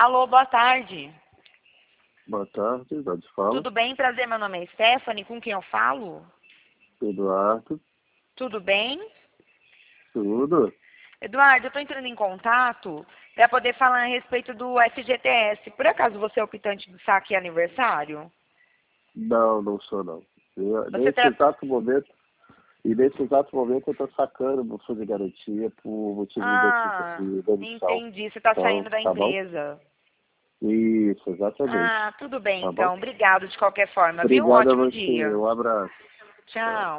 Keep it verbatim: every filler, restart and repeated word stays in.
Alô, boa tarde. Boa tarde, Eduardo fala. Tudo bem? Prazer, meu nome é Stephanie. Com quem eu falo? Eduardo. Tudo bem? Tudo? Eduardo, eu estou entrando em contato para poder falar a respeito do F G T S. Por acaso você é optante do saque aniversário? Não, não sou não. Eu, Você nesse tra... exato momento, e nesse exato momento eu estou sacando o fundo de garantia por motivo Ah, de demissão. entendi. Você está Então, saindo da tá bom? empresa. Isso, exatamente. Ah, tudo bem Tá bom? então. Obrigado de qualquer forma, viu? Um Obrigado a ótimo você. dia. Um abraço. Tchau. Tchau.